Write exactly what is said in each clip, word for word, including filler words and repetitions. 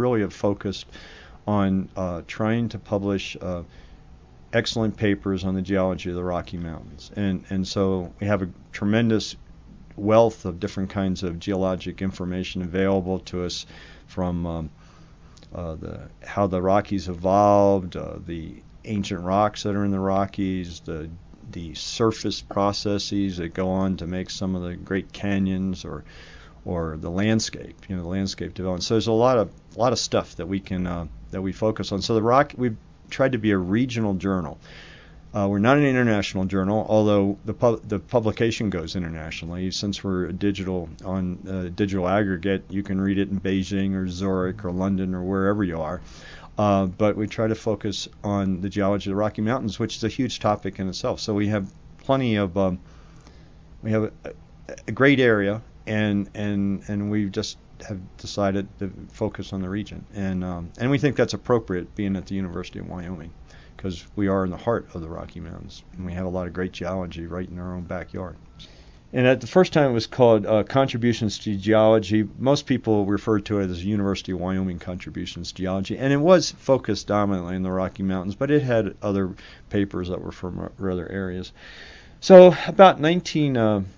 really have focused on uh, trying to publish uh, excellent papers on the geology of the Rocky Mountains. And, and so we have a tremendous wealth of different kinds of geologic information available to us, from um, uh, the how the Rockies evolved, uh, the ancient rocks that are in the Rockies, the the surface processes that go on to make some of the great canyons, or or the landscape, you know, the landscape development. So there's a lot of a lot of stuff that we can uh, that we focus on. So the rock we've tried to be a regional journal. Uh, we're not an international journal, although the pub- the publication goes internationally. Since we're a digital on uh, digital aggregate, you can read it in Beijing or Zurich or London or wherever you are. Uh, but we try to focus on the geology of the Rocky Mountains, which is a huge topic in itself. So we have plenty of um, we have a, a great area, and and and we just have decided to focus on the region, and um, and we think that's appropriate, being at the University of Wyoming, because we are in the heart of the Rocky Mountains, and we have a lot of great geology right in our own backyard. And at the first time it was called uh, Contributions to Geology. Most people referred to it as University of Wyoming Contributions to Geology, and it was focused dominantly in the Rocky Mountains, but it had other papers that were from other areas. So about nineteen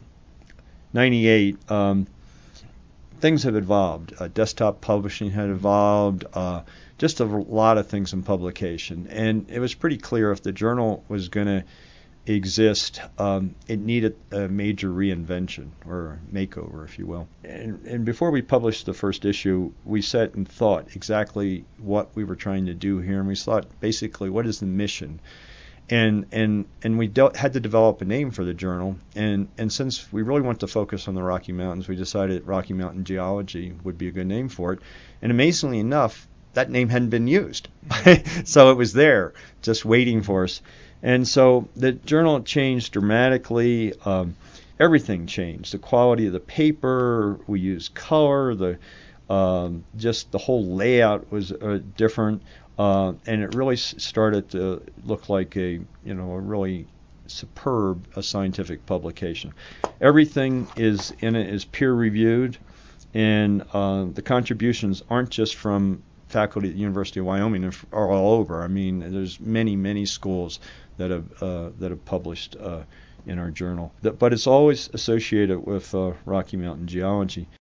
ninety-eight, um, things have evolved. Uh, desktop publishing had evolved, uh, just a lot of things in publication, and it was pretty clear if the journal was going to exist, um, it needed a major reinvention, or makeover, if you will. And, and before we published the first issue, we sat and thought exactly what we were trying to do here, and we thought basically, what is the mission? And and and we de- had to develop a name for the journal, and and since we really want to focus on the Rocky Mountains, we decided Rocky Mountain Geology would be a good name for it. And amazingly enough, that name hadn't been used, so it was there, just waiting for us. And so the journal changed dramatically. Um, everything changed. The quality of the paper, we used color, the um, just the whole layout was uh, different, uh, and it really s- started to look like a you know a really superb a scientific publication. Everything is in it is peer reviewed, and uh, the contributions aren't just from faculty at the University of Wyoming, are all over. I mean, there's many, many schools that have uh, that have published uh, in our journal. But it's always associated with uh, Rocky Mountain geology.